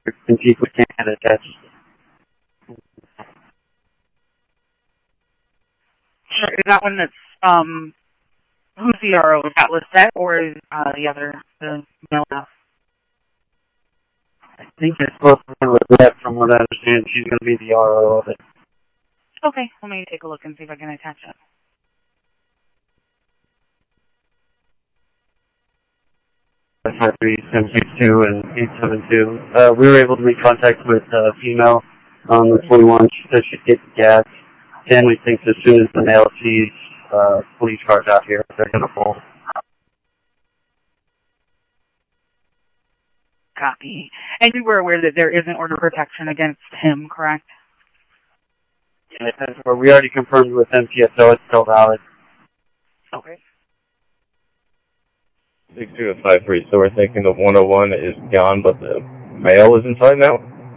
and see if we can't attach. Sure. Is that one that's, who's the RO? Is that Lisette or is the other, the male now? I think it's supposed to be Lisette, from what I understand. She's going to be the RO of it. Okay, let me take a look and see if I can attach it. That's 762 and 872. We were able to make contact with a female on the 21. She said she'd get the gas. Family thinks as soon as the male sees police cars out here, they're going to pull. Copy. And you were aware that there is an order of protection against him, correct? Yeah, we already confirmed with MTSO it's still valid. Okay. 6253, so we're thinking the 101 is gone, but the male is inside now?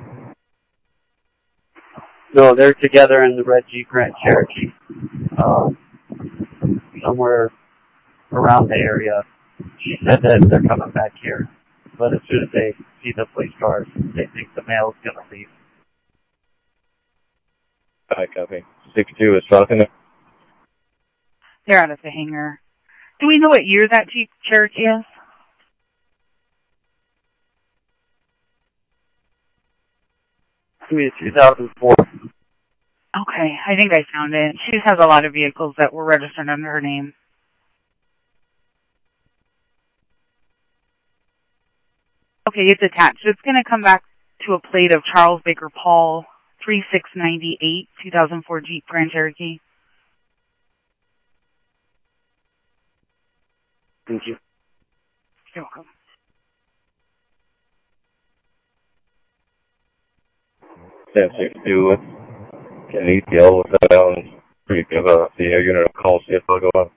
No, they're together in the red Jeep Grand Cherokee. Somewhere around the area. She said that they're coming back here. But as soon as they see the police cars, they think the male's going to leave. I copy. 62 is talking. They're out of the hangar. Do we know what year that Jeep Cherokee is? It's 2004. Okay, I think I found it. She has a lot of vehicles that were registered under her name. Okay, it's attached. It's going to come back to a plate of Charles Baker Paul, 3698, 2004 Jeep Grand Cherokee. Thank you. You're welcome. 762. Can ETL with that down? Give the air unit a call, see if they'll go up.